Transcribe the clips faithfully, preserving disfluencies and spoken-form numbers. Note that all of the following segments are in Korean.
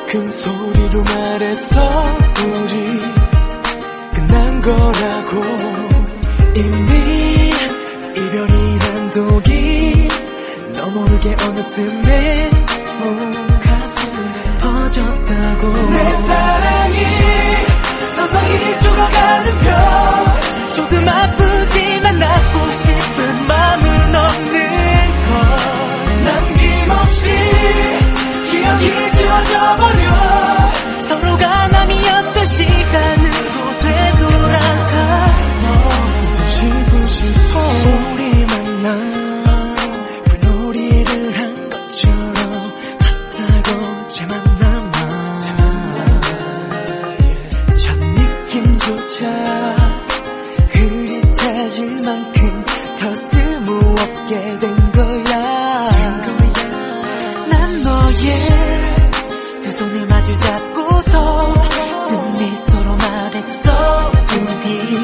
큰 소리로 말했어. 우리 끝난 거라고. 이미 이별이란 독이 너 모르게 어느 틈에 온 가슴에 퍼졌다고. 내 사랑이 서서히 죽어가는 별, 조금 아프지만 낳고 싶은 마음은 없는 걸. 남김없이 기억이 지워져 버려. 서로가 남이었던 시간으로 되돌아가서 잊으시고 싶어. 우리 만나 불놀이를 한 것처럼 같다고 제 만남아. 첫 느낌조차 흐릿해질 만큼 더 스무없게 된 거야. 난 너의 두 손을 마주 잡고서 쓴미소로 말했어. 부디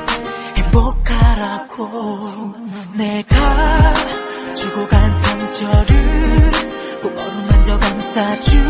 행복하라고. 내가 주고 간 상처를 꼭 어루만져 감싸줄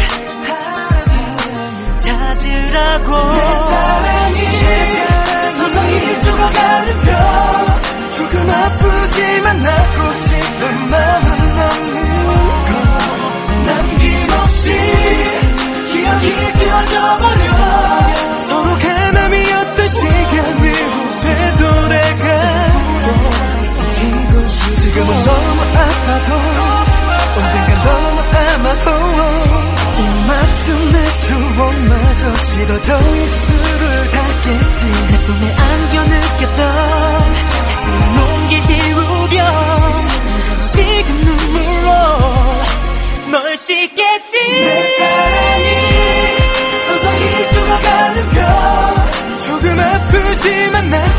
사람 찾으라고. 내 사랑이 서서히 죽어가는 별, 조금 아프지만 낳고 싶은 마음은 없는 걸. 남김없이 기억이 지워져 버려. 서로가 남이었던 시간으로 되돌아가서 잊고 싶어. 지금은 너무 아파도 언젠간 너무 아마도 이마춤에 주먹마저 싫어져 입술을 닫겠지. 내 꿈에 안겨 느꼈던 가슴 온기 지우려 식은 눈물로 널 씻겠지. 내 사랑이 서서히 죽어가는 별, 조금 아프지만 나